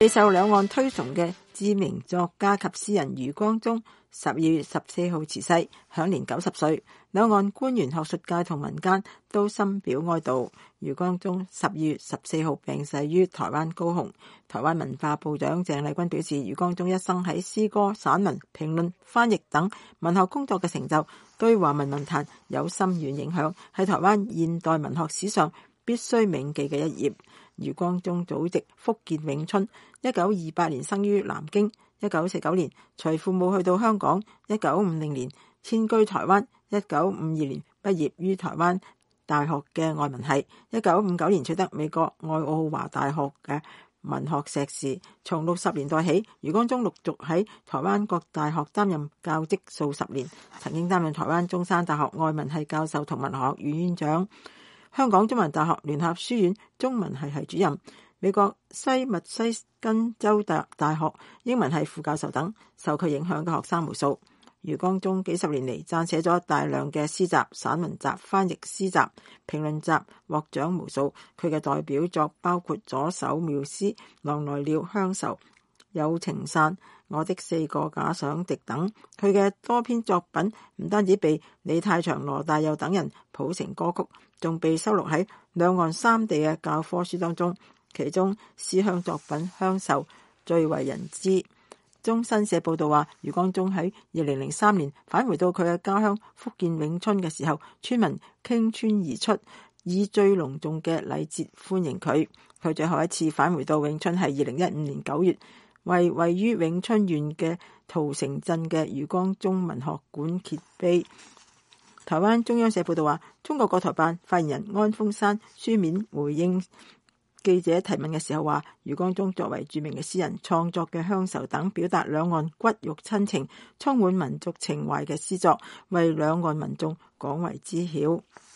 備受兩岸推崇嘅知名作家及詩人余光中12月14號辭世，享年90歲。兩岸官員、學術界同民間都深表哀悼。余光中12月14號病逝於台灣高雄。台灣文化部長鄭麗君表示，余光中一生喺詩歌、散文、評論、翻譯等文學工作嘅成就，對華文文壇有深遠影響，係台灣現代文學史上必須銘記嘅一頁。余光中祖籍福建永春，1928年生於南京，1949年隨父母去到香港，1950年遷居台灣，1952年畢業於台灣大學嘅外文系，1959年取得美國愛奧華大學嘅文學碩士。從60年代起，余光中陸續喺台灣各大學擔任教職數十年，曾經擔任台灣中山大學外文系教授同文學學院院長，香港中文大學聯合書院中文系系主任，美國西密西根州大學英文系副教授等，受佢影響嘅學生無數。余光中幾十年嚟撰寫咗大量嘅詩集、散文集、翻譯詩集、評論集，獲獎無數。佢嘅代表作包括左手妙詩、狼來了、鄉愁、有情散、我的4個假想敵等。佢嘅多篇作品唔單止被李泰祥、羅大佑等人譜成歌曲，仲被收錄喺兩岸三地嘅教科書當中。其中思鄉作品《鄉愁》最為人知。中新社報道話，余光中喺2003年返回到佢嘅家鄉福建永春嘅時候，村民傾村而出，以最隆重嘅禮節歡迎佢。佢最後一次返回到永春係2015年9月，為位於永春縣嘅桃城鎮嘅余光中文學館揭碑。台灣中央社報道話，中國國台辦發言人安峰山書面回應記者提問嘅時候話，余光中作為著名嘅詩人，創作嘅鄉愁等表達兩岸骨肉親情、充滿民族情懷嘅詩作，為兩岸民眾廣為知曉。